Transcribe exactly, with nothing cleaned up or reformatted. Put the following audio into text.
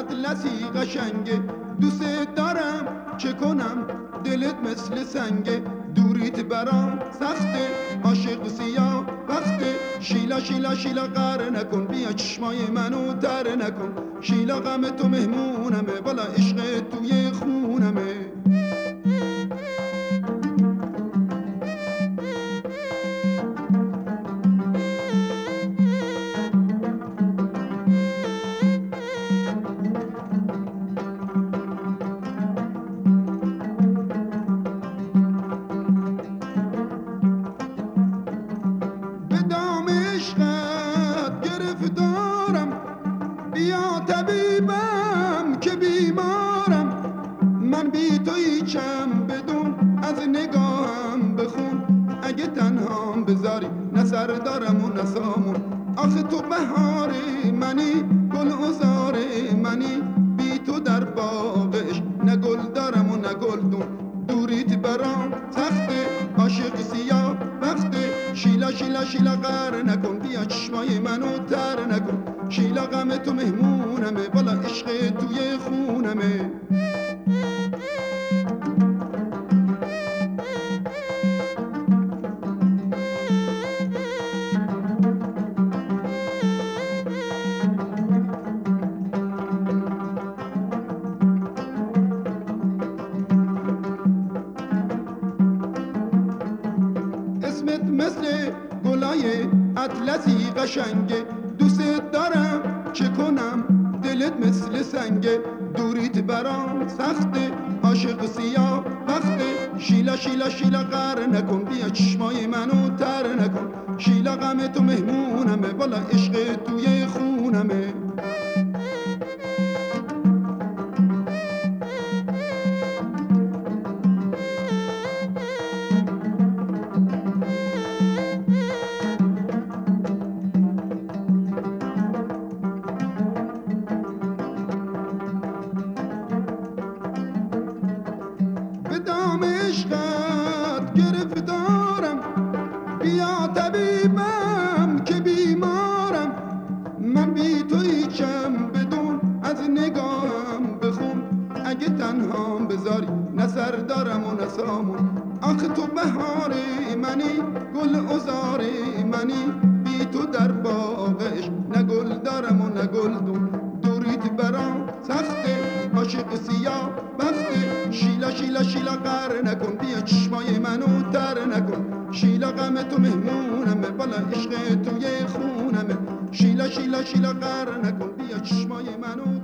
اطلسی قشنگه، دوست دارم چه کنم دلت مثل سنگه، دوریت برام سخته عاشق سیاه وقته، شیلا شیلا شیلا قهر نکن بیا چشمای منو تر نکن، شیلا غم تو مهمونمه والا عشق توی خونمه. بیا طبیبم که بیمارم، من بی تو هیچم بدون از نگاهم بخون، اگه تنهام بذاری نه سر دارم و نه سامون، آخه تو بهار منی گل عذار منی، بی تو در باغش نه گل دارم و نه گلدون، دوریت برام سخته عاشق سیاه وقته، شیلا شیلا شیلا قهر نکن بیا چشمای منو تر نکن، شیلا غم تو مهمونمه والا عشق توی خونمه. اسمت مثل گلای اطلسی قشنگه، دوست دارم چه کنم دلت مثل سنگه، دوریت برام سخته عاشق سیاه وقته، شیلا شیلا شیلا قهر نکن بیا چشمای منو تر نکن، شیلا غم تو مهمونمه والا عشق توی خونمه. عشقت گرفتارم بیا طبیبم که بیمارم، من بی تو هیچم بدون از نگاهم بخون، اگه تنهام بذاری نه سر دارم و نه سامون، آخه تو بهار منی گل عذار منی، بی تو در باغش نه گل دارم و نه گلدون، دوریت برام سخته عاشق سیاه وقته، شیلا شیلا شیلا قهر نکن بیا چشمای منو تر نکن، شیلا غم تو مهمونمه والا عشق توی خونمه، شیلا شیلا شیلا قهر نکن بیا چشمای منو